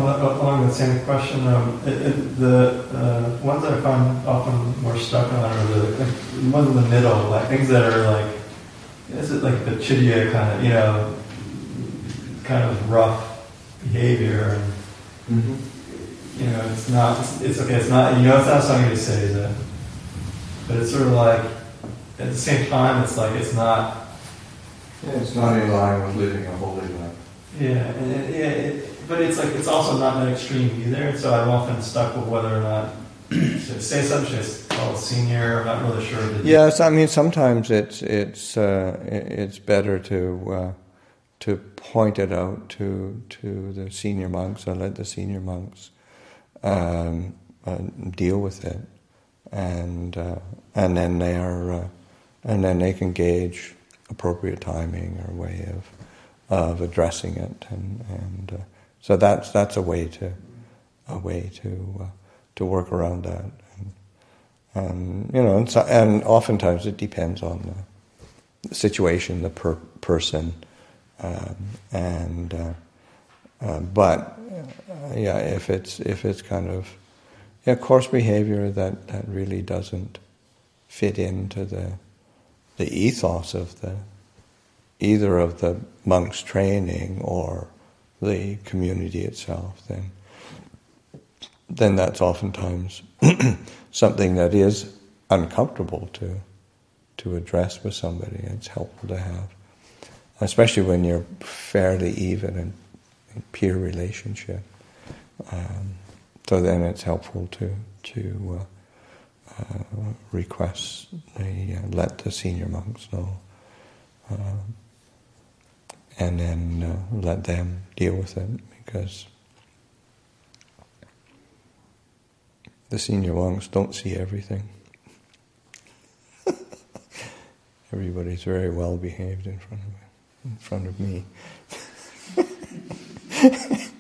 along the same question, the ones that I find often more stuck on are the ones in the middle, like things that are like, is it like the chidya kind of, kind of rough behavior, and it's not, it's okay, it's not, it's not something to say, but it's sort of like, at the same time, it's like, it's not. Yeah, it's not in line with living a holy life. Yeah, but it's like, it's also not that extreme either, and so I'm often stuck with whether or not should I say something, should I call a senior, I'm not really sure. Yes, I mean, sometimes it's better to point it out to the senior monks, or let the senior monks deal with it, and then they can gauge appropriate timing or way of addressing it, and so that's a way to work around that, and oftentimes it depends on the situation, the person, but if it's kind of coarse behavior that really doesn't fit into the ethos of either of the monk's training or the community itself, then that's oftentimes something that is uncomfortable to address with somebody. It's helpful to have, especially when you're fairly even in peer relationship. So then it's helpful to request let the senior monks know, and then let them deal with it, because the senior monks don't see everything. Everybody's very well behaved in front of me.